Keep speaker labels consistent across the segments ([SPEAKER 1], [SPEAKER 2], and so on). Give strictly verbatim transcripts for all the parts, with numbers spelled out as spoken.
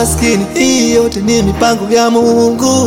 [SPEAKER 1] maskini, hii yote ni mipango ya Mungu.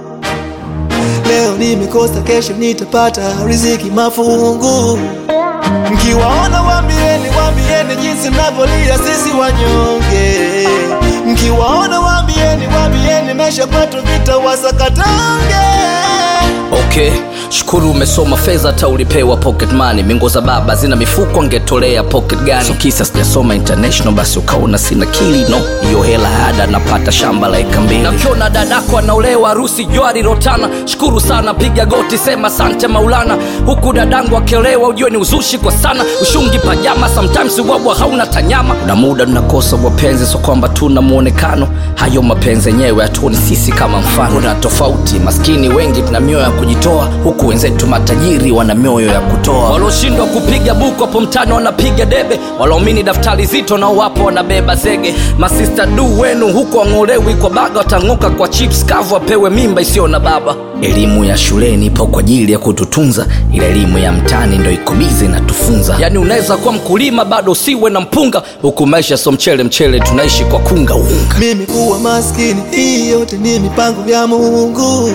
[SPEAKER 1] Leo nimekosa, kesho nitapata riziki mafungu. Mkiwaona waambieni, waambieni jinsi ninavyolia sisi wanyonge. Mkiwaona waambieni, waambieni maisha kwetu vita wasakatange.
[SPEAKER 2] Okay, shukuru umesoma fedha hata ulipewa pocket money. Mingo za baba zina mifuko angetolea pocket gani? So kisa sijasoma international basi ukaona sina kili no. Iyo hela hada napata shamba la eka mbili. Na kiona dadako anaolewa harusi Joari Rotana, shukuru sana piga goti sema sante Maulana. Huku dadangu akelewa ujue ni uzushi kwa sana. Ushungi pajama sometimes uwabwa hauna tanyama. Na muda tunakosa wapenzi so kwamba tuna muonekano. Hayo mapenzi yenyewe hatuoni sisi kama mfano. Kuna tofauti, maskini wengi tuna mioyo ya kujitoa, huku wenzetu matajiri wana mioyo ya kutoa. Waloshindwa kupiga buku hapo mtano wanapiga debe, walaomini daftari zito na wapo wanabeba zege. Masista du wenu huku angolewi kwa baga, watangoka kwa chips kavu wapewe mimba isio na baba. Elimu ya shuleni ipo kwa ajili ya kututunza, ila elimu ya mtani ndo ikubize na tufunza. Yani unaweza kuwa mkulima bado siwe na mpunga, huku maisha so mchele mchele tunaishi kwa kunga unga.
[SPEAKER 1] Mimi kuwa maskini, hii yote ni mipango ya Mungu.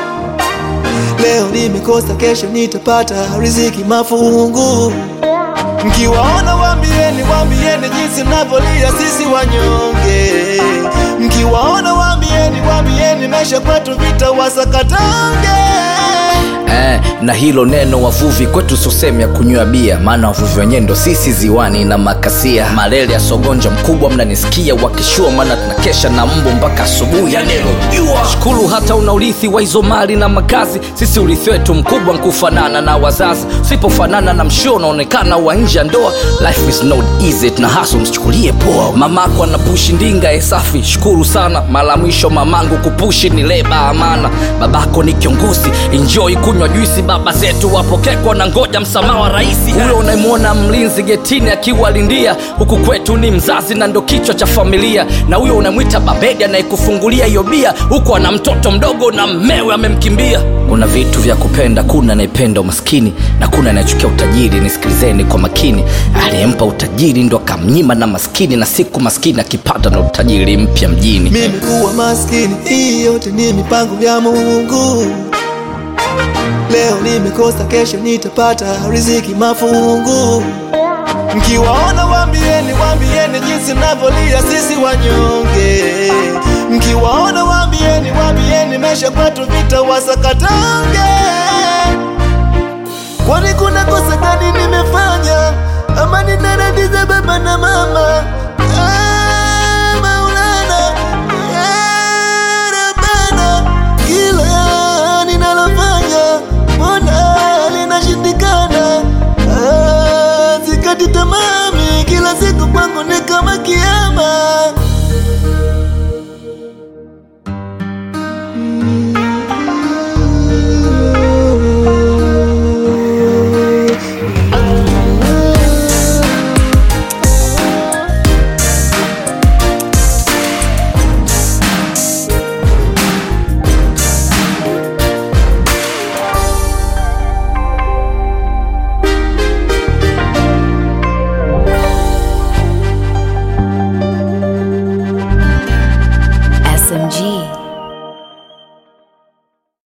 [SPEAKER 1] Leo nimekosa, kesho nitapata riziki mafungu. Mkiwaona waambieni, waambieni jinsi ninavyolia sisi wanyonge. Mkiwaona waambieni, waambieni maisha kwetu vita wasakatange.
[SPEAKER 2] Eh, na hilo neno wavuvi kwetu susemi ya kunywa bia, maana wavuvi wenyewe ndo sisi ziwani na makasia. Malele ya sogonja mkubwa mnanisikia wakishua, maana tunakesha na mbu mpaka asubuhi ya neno jua. Shukuru hata unaulithi wa hizo mali na makazi, sisi urithi wetu mkubwa nkufanana na wazazi. Usipofanana na mshio unaonekana wa nje ya ndoa. Life is not easy, tuna hustle msichukulie poa. Mamako anapushi ndinga esafi, shukuru sana. Mala mwisho mamangu kupushi ni leba amana. Babako ni kiongozi, enjoy kunywa juisi. Baba zetu wapokekwa na ngoja msamaha wa raisi. Huyo unaimuona mlinzi getini akiwa lindia, huku kwetu ni mzazi na ndo kichwa cha familia. Na huyo unamuita babedi anayekufungulia hiyo bia, huku ana mtoto mdogo na mmewe amemkimbia. Kuna vitu vya kupenda, kuna anayependa umaskini na kuna anayechukia utajiri. Nisikilizeni kwa makini, aliyempa utajiri ndo akamnyima na maskini, na siku maskini akipata na utajiri mpya mjini.
[SPEAKER 1] Mimi kuwa maskini, hii yote ni mipango ya Mungu. Leo nimekosa, kesho nitapata riziki mafungu. Mkiwaona waambieni, waambieni jinsi ninavyolia sisi wanyonge. Mkiwaona waambieni, waambieni maisha kwetu vita wasakatange. Kwani kuna kosa gani nimefanya, ama ninaradiza baba na mama? Ah, Maulana, ah, Rabbana, kila ninalofanya mbona linashindikana? Ah, sikati tamami, kila siku kwangu ni kama kiyama.
[SPEAKER 3] S M G.